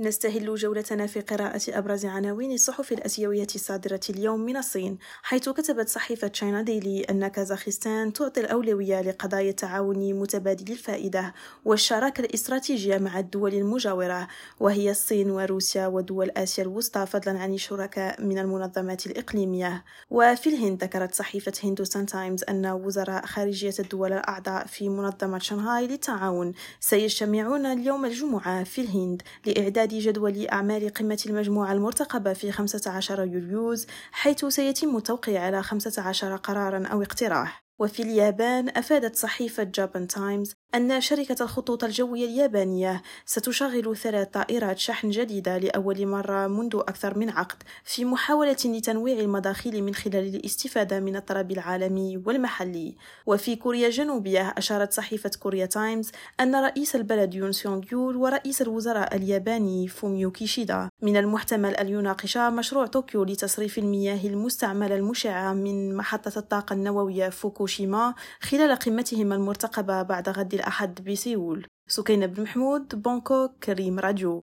نستهل جولتنا في قراءة أبرز عناوين الصحف الآسيوية الصادرة اليوم من الصين، حيث كتبت صحيفة تشاينا ديلي أن كازاخستان تعطي الأولوية لقضايا التعاون متبادل الفائدة والشراكة الاستراتيجية مع الدول المجاورة، وهي الصين وروسيا ودول آسيا الوسطى، فضلا عن الشركاء من المنظمات الإقليمية. وفي الهند ذكرت صحيفة هندوستان تايمز أن وزراء خارجية الدول الأعضاء في منظمة شنغهاي للتعاون سيجتمعون اليوم الجمعة في الهند لإعداد جدول أعمال قمة المجموعة المرتقبة في 15 يوليوز، حيث سيتم التوقيع على 15 قراراً أو اقتراح. وفي اليابان أفادت صحيفة جابان تايمز أن شركة الخطوط الجوية اليابانية ستشغل 3 طائرات شحن جديدة لأول مرة منذ أكثر من عقد، في محاولة لتنويع المداخيل من خلال الاستفادة من الطلب العالمي والمحلي. وفي كوريا الجنوبية أشارت صحيفة كوريا تايمز أن رئيس البلد يون سيونغ يول ورئيس الوزراء الياباني فوميو كيشيدا من المحتمل أن يناقشا مشروع طوكيو لتصريف المياه المستعملة المشعة من محطة الطاقة النووية فوكوشيما خلال قمتهم المرتقبة بعد غد الأحد بسيول. سكينة بن محمود، بانكوك، كريم راديو.